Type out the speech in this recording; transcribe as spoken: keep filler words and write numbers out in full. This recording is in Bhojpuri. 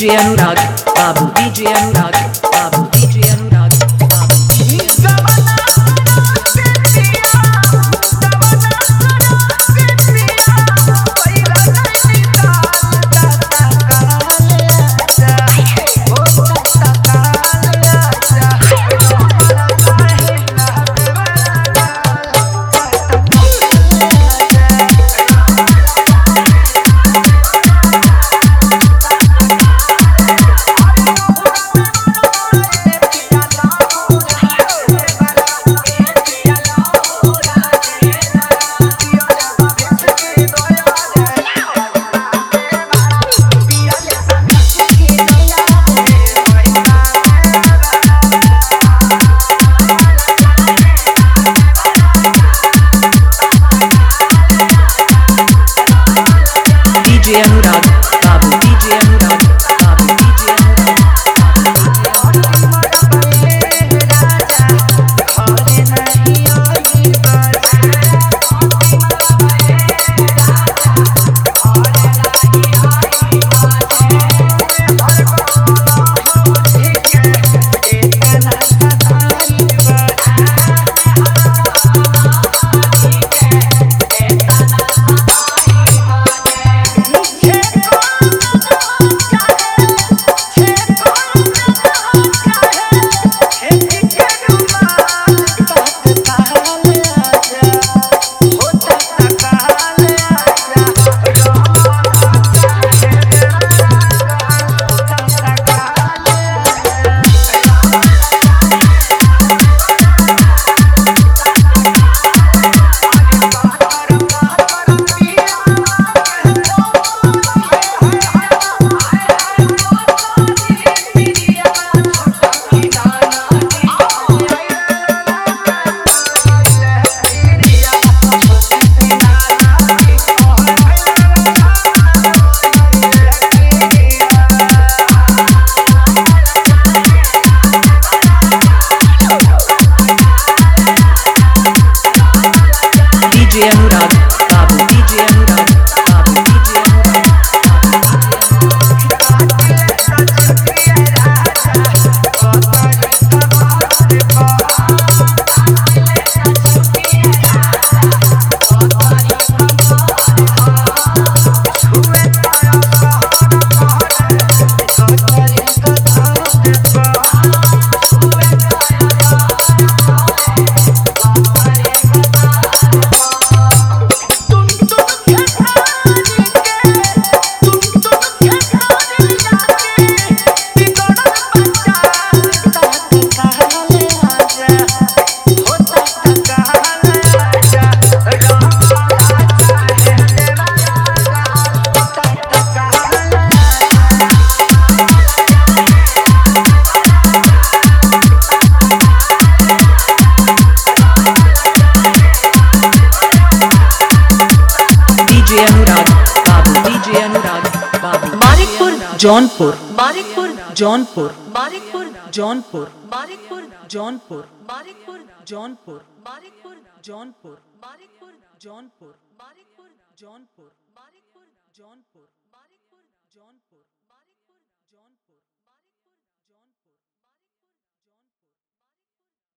DJ Anurag Babu DJ Anurag Babu DJ Anurag Babu DJ Anurag Babu DJ Anurag Babu DJ Anurag DJ Anurag Babu DJ Anurag Babu DJ Anurag DJ Anurag Babu DJ Anurag Babu Manikpur Jaunpur Manikpur Jaunpur Manikpur Jaunpur Manikpur Jaunpur Manikpur Jaunpur Manikpur Jaunpur Manikpur Jaunpur Manikpur Jaunpur Manikpur Jaunpur Manikpur Jaunpur